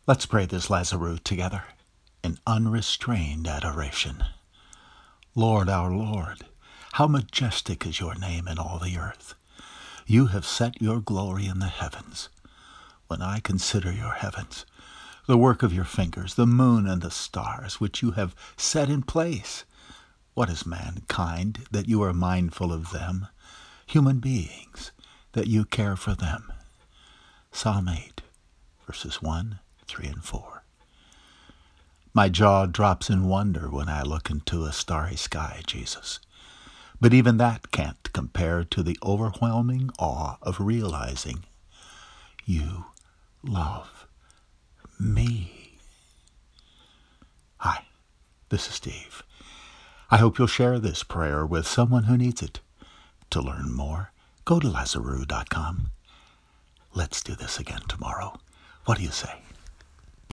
Let's pray this Lazarus together in unrestrained adoration. Lord, our Lord, how majestic is your name in all the earth. You have set your glory in the heavens. When I consider your heavens, the work of your fingers, the moon and the stars, which you have set in place, what is mankind that you are mindful of them, human beings that you care for them? Psalm 8, verses 1, 3, and 4. My jaw drops in wonder when I look into a starry sky, Jesus. But even that can't compare to the overwhelming awe of realizing you love me. Hi, this is Steve. I hope you'll share this prayer with someone who needs it. To learn more, go to Lazarus.com. Let's do this again tomorrow. What do you say?